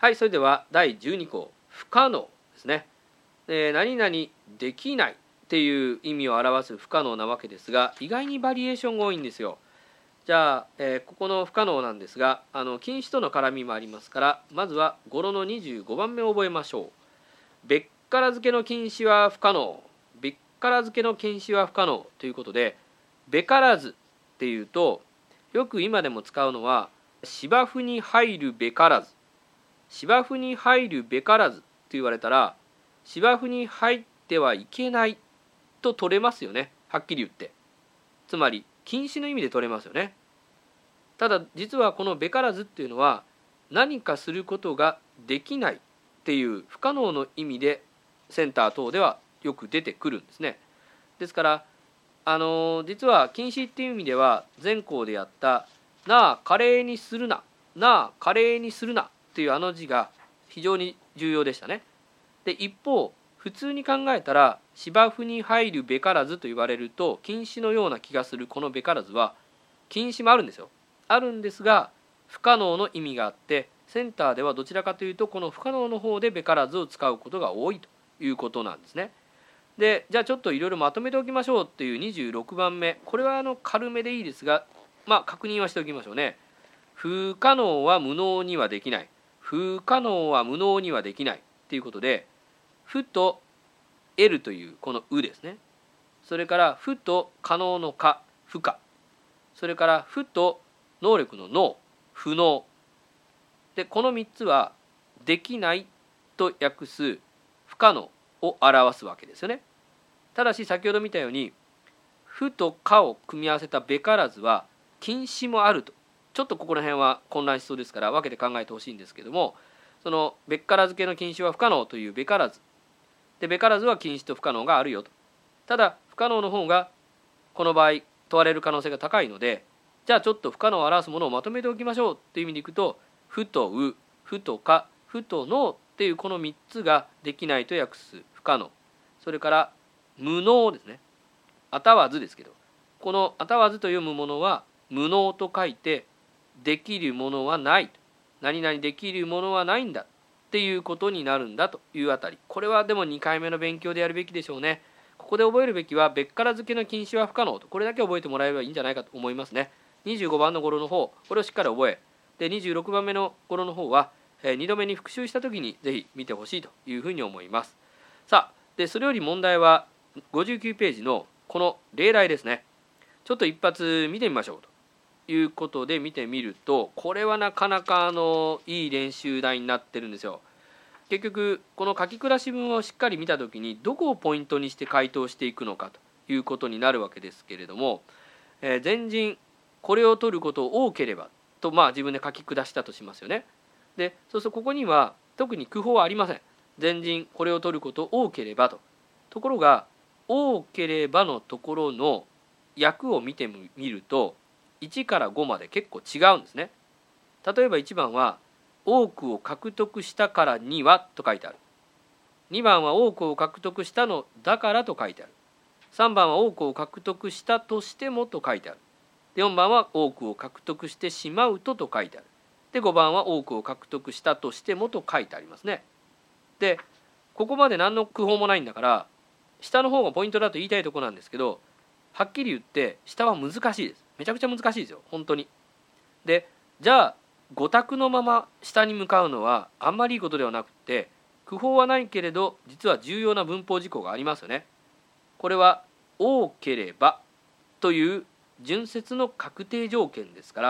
はい、それでは第12項不可能ですね。何々できないっていう意味を表す不可能なわけですが、意外にバリエーションが多いんですよ。じゃあ、ここの不可能なんですが、禁止との絡みもありますから、まずは語呂の25番目を覚えましょう。べっから付けの禁止は不可能、べっから付けの禁止は不可能ということで、べからずっていうと、よく今でも使うのは芝生に入るべからず、芝生に入るべからずと言われたら、芝生に入ってはいけないと取れますよね、はっきり言って。つまり禁止の意味で取れますよね。ただ実はこのべからずっていうのは、何かすることができないっていう不可能の意味でセンター等ではよく出てくるんですね。ですから実は禁止っていう意味では、前項でやったなあ華麗にするな、なあ華麗にするなっていう字が非常に重要でしたね。で一方普通に考えたら、芝生に入るべからずと言われると禁止のような気がするこのべからずは、禁止もあるんですよ。あるんですが不可能の意味があって、センターではどちらかというとこの不可能の方でべからずを使うことが多いということなんですね。でじゃあちょっといろいろまとめておきましょうっていう26番目、これは軽めでいいですが、確認はしておきましょうね。不可能は無能にはできない、不可能は無能にはできないっていうことで、不と得るというこのうですね。それから不と可能の可、不可。それから不と能力の能、不能。でこの3つはできないと訳す不可能を表すわけですよね。ただし先ほど見たように、不と可を組み合わせたべからずは禁止もあると。ちょっとここら辺は混乱しそうですから分けて考えてほしいんですけども、そのべっから付けの禁止は不可能というべからずで、べからずは禁止と不可能があるよと。ただ不可能の方がこの場合問われる可能性が高いので、じゃあちょっと不可能を表すものをまとめておきましょうっていう意味でいくと、不とう、不と可、不と能っていうこの3つができないと訳す不可能。それから無能ですね。あたわずですけど、このあたわずと読むものは無能と書いて、できるものはない、何々できるものはないんだっていうことになるんだというあたり、これはでも2回目の勉強でやるべきでしょうね。ここで覚えるべきはべっから付けの禁止は不可能と、これだけ覚えてもらえればいいんじゃないかと思いますね。25番の語呂の方、これをしっかり覚えで、26番目の語呂の方は2度目に復習した時にぜひ見てほしいというふうに思います。さあで、それより問題は59ページのこの例題ですね。ちょっと一発見てみましょうということで見てみると、これはなかなかいい練習題になってるんですよ。結局この書き下し文をしっかり見た時に、どこをポイントにして回答していくのかということになるわけですけれども、前人これを取ること多ければと自分で書き下したとしますよね。でそうするとここには特に句法はありません。前人これを取ること多ければと。ところが多ければのところの訳を見てみると、1から5まで結構違うんですね。例えば1番は多くを獲得したからにはと書いてある。2番は多くを獲得したのだからと書いてある。3番は多くを獲得したとしてもと書いてある。で4番は多くを獲得してしまうとと書いてある。で5番は多くを獲得したとしてもと書いてありますね。でここまで何の句法もないんだから、下の方がポイントだと言いたいところなんですけど、はっきり言って下は難しいです。めちゃくちゃ難しいですよ、本当に。でじゃあ5択のまま下に向かうのはあんまりいいことではなくて、句法はないけれど実は重要な文法事項がありますよね。これは多ければという順接の確定条件ですから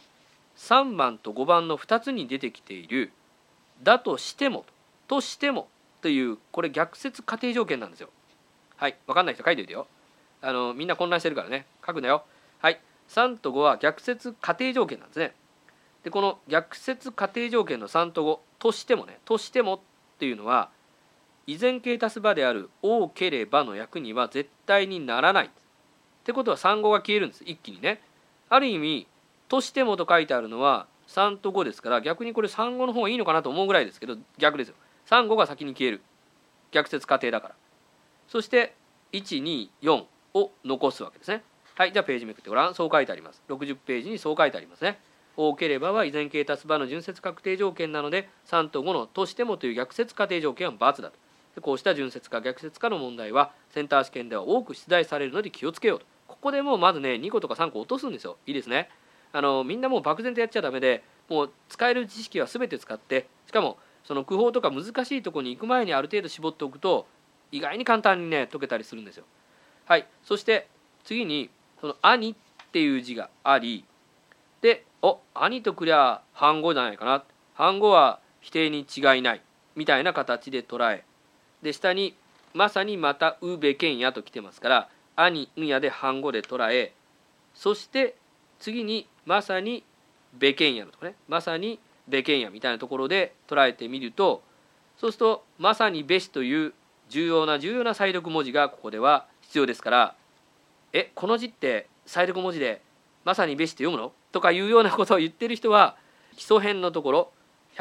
、3番と5番の2つに出てきているだとしてもとしてもという、これ逆接仮定条件なんですよ。はい、分かんない人書いておいてよ。みんな混乱してるからね、書くなよ。はい、3と5は逆接仮定条件なんですね。でこの逆接仮定条件の3と5としてもね、としてもっていうのは依然形足す場である多ければの訳には絶対にならないってことは、3、5が消えるんです、一気にね。ある意味としてもと書いてあるのは3と5ですから、逆にこれ3、5の方がいいのかなと思うぐらいですけど、逆ですよ。3、5が先に消える、逆接仮定だから。そして1、2、4を残すわけですね。はい、じゃあページめくってごらん。そう書いてあります。60ページにそう書いてありますね。 多ければは依然形足す場の順接確定条件なので3と5のとしてもという逆接仮定条件は×だと。でこうした順接か逆接かの問題はセンター試験では多く出題されるので気をつけようと。ここでもうまずね2個とか3個落とすんですよ。いいですね。みんなもう漠然とやっちゃダメで、もう使える知識は全て使って、しかもその句法とか難しいところに行く前にある程度絞っておくと意外に簡単にね解けたりするんですよ。はい、そして次にその兄っていう字があり、で兄とくりゃ反語じゃないかな、反語は否定に違いないみたいな形で捉え、で下にまさにまたうべけんやと来てますから、兄んやで反語で捉え、そして次にまさにべけんやのとかね、まさにべけんやみたいなところで捉えてみると、そうするとまさにべしという重要な再読文字がここでは必要ですから、この字って再読文字でまさにべしって読むのとかいうようなことを言ってる人は基礎編のところ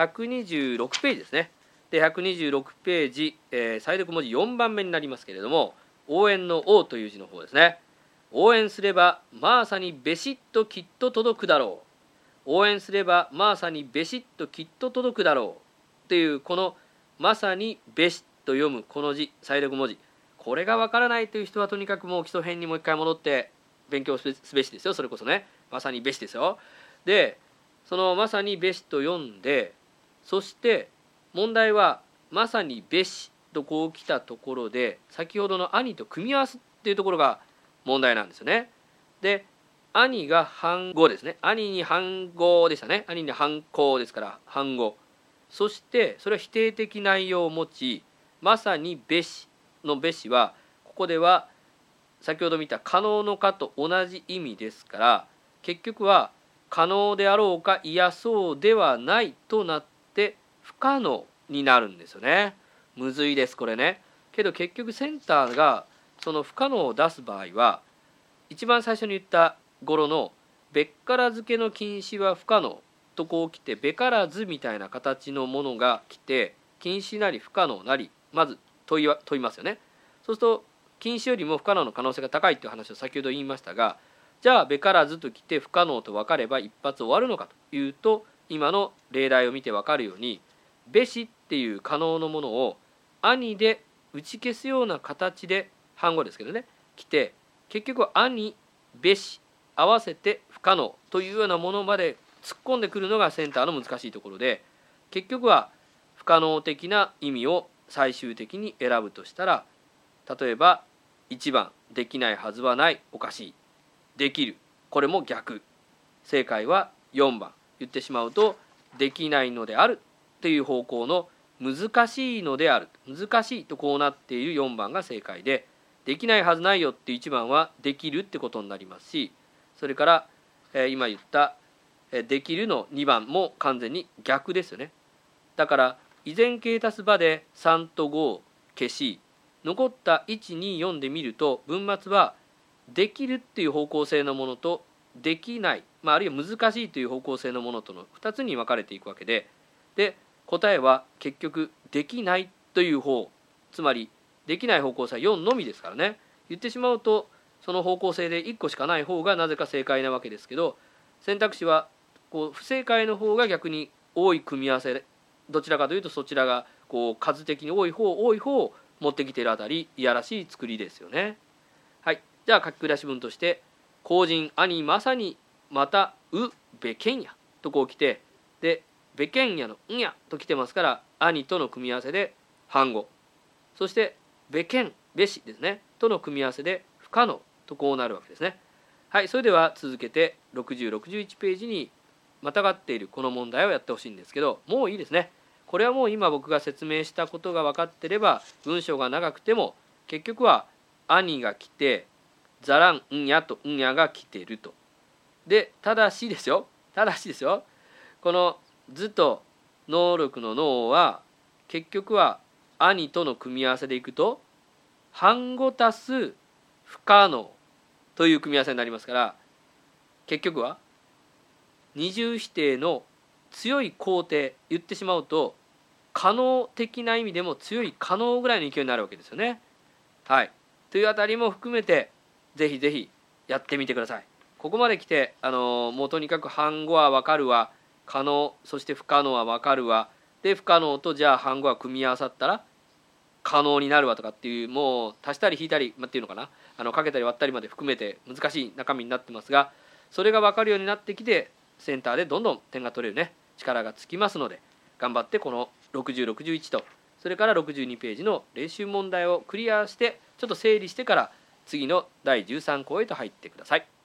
126ページですね。で126ページ、再読文字4番目になりますけれども、応援の応という字の方ですね。応援すればまさにべしっときっと届くだろう、応援すればまさにべしっときっと届くだろうっていう、このまさにべしと読むこの字、再読文字、これがわからないという人はとにかくもう基礎編にもう一回戻って勉強すべしですよ。それこそね、まさにべしですよ。でそのまさにべしと読んで、そして問題はまさにべしとこう来たところで先ほどの兄と組み合わすっていうところが問題なんですよね。で兄が反語ですね。兄に反語でしたね。兄に反抗ですから反語。そしてそれは否定的内容を持ち、まさにべしのべしはここでは先ほど見た可能のかと同じ意味ですから、結局は可能であろうかいやそうではないとなって不可能になるんですよね。むずいですこれね。けど結局センターがその不可能を出す場合は、一番最初に言った語呂のべっから付けの禁止は不可能とこう来て、べからずみたいな形のものが来て、禁止なり不可能なりまず問いますよね。そうすると禁止よりも不可能の可能性が高いという話を先ほど言いましたが、じゃあべからずと来て不可能と分かれば一発終わるのかというと、今の例題を見て分かるようにべしっていう可能のものを兄で打ち消すような形で反語ですけどね来て、結局兄べし合わせて不可能というようなものまで突っ込んでくるのがセンターの難しいところで、結局は不可能的な意味を最終的に選ぶとしたら、例えば1番できないはずはないおかしい、できるこれも逆、正解は4番言ってしまうとできないのであるという方向の難しいのである、難しいとこうなっている4番が正解で、できないはずないよって1番はできるってことになりますし、それから今言ったできるの2番も完全に逆ですよね。だから依然形足す場で3と5を消し、残った1、2、4で見ると文末はできるっていう方向性のものとできない、あるいは難しいという方向性のものとの2つに分かれていくわけで、答えは結局できないという方、つまりできない方向性は4のみですからね。言ってしまうとその方向性で1個しかない方がなぜか正解なわけですけど、選択肢は不正解の方が逆に多い組み合わせ、どちらかというとそちらが数的に多い方を持ってきているあたり、いやらしい作りですよね。はい、じゃあ書き下し文として後人兄まさにまたうべけんやとこう来て、でべけんやのんやと来てますから兄との組み合わせで反語、そしてべけんべしですねとの組み合わせで不可能とこうなるわけですね。はい、それでは続けて60、61ページにまたがっているこの問題をやってほしいんですけど、もういいですね。これはもう今僕が説明したことが分かってれば文章が長くても結局は兄が来てざらんんやとんやが来てると。でただしですよ、この図と能力の能は結局は兄との組み合わせでいくと反語足す不可能という組み合わせになりますから、結局は二重否定の強い肯定、言ってしまうと可能的な意味でも強い可能ぐらいの勢いになるわけですよね。はい、というあたりも含めてぜひぜひやってみてください。 ここまで来て、もうとにかく反語は分かるわ、可能、そして不可能は分かるわ、で不可能とじゃあ反語は組み合わさったら可能になるわとかっていう、もう足したり引いたり、っていうのかな、かけたり割ったりまで含めて難しい中身になってますが、それが分かるようになってきてセンターでどんどん点が取れるね力がつきますので、頑張ってこの60、61とそれから62ページの練習問題をクリアして、ちょっと整理してから次の第13項へと入ってください。